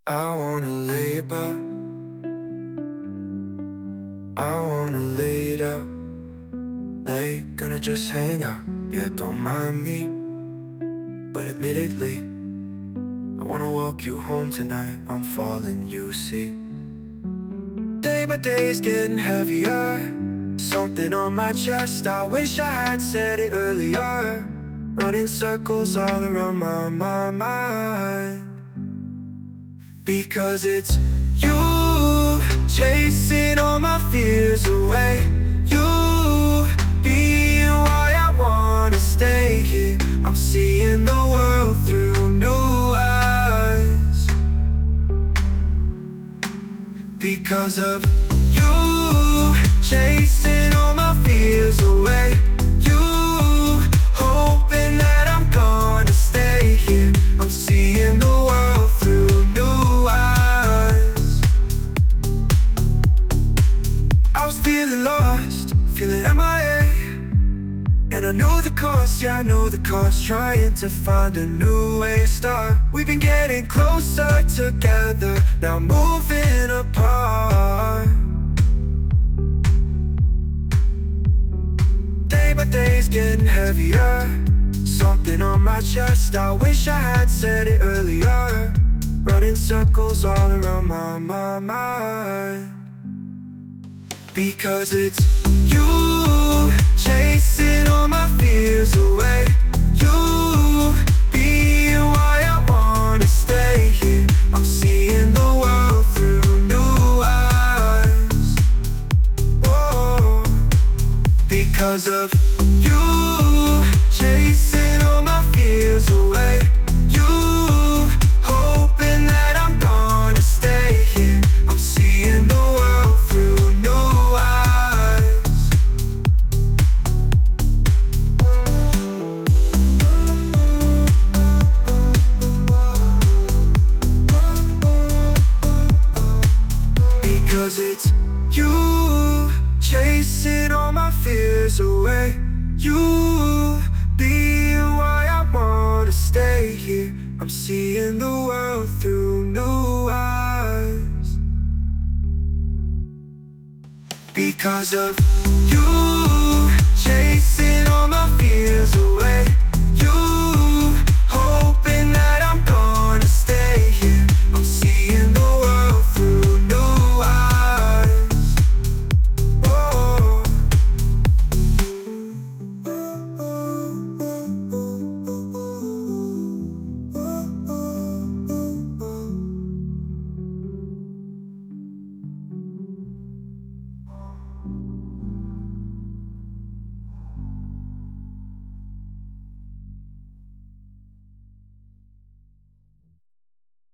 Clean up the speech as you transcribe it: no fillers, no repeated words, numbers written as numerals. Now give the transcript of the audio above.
I wanna lay about, I wanna lay it out. Like, gonna just hang out, yeah, don't mind me. But admittedly, I wanna walk you home tonight. I'm falling, you see. Day by day's getting heavier. Something on my chest, I wish I had said it earlier. Running circles all around my mind. Because it's you, chasing all my fears away. You being why I wanna stay here. I'm seeing the world through new eyes. Because of you, chasing all my fears away. You hoping that I'm gonna stay here. I'm seeing the world through new eyes. I was feeling lost, feeling MIA, and I know the cost, yeah, I know the cost. Trying to find a new way to start. We've been getting closer together, now moving apart. Day by day's getting heavier. Something on my chest, I wish I had said it earlier. Running circles all around my mind. Because it's you, chasing all my fears away. You being why I wanna stay here. I'm seeing the world through new eyes. Whoa. Because of you, chasing all my fears away. You hoping that I'm gonna stay here. I'm seeing the world through new eyes. Because it's you, chasing all my fears away. You being why I wanna stay here. I'm seeing the world through new eyes. Because of you,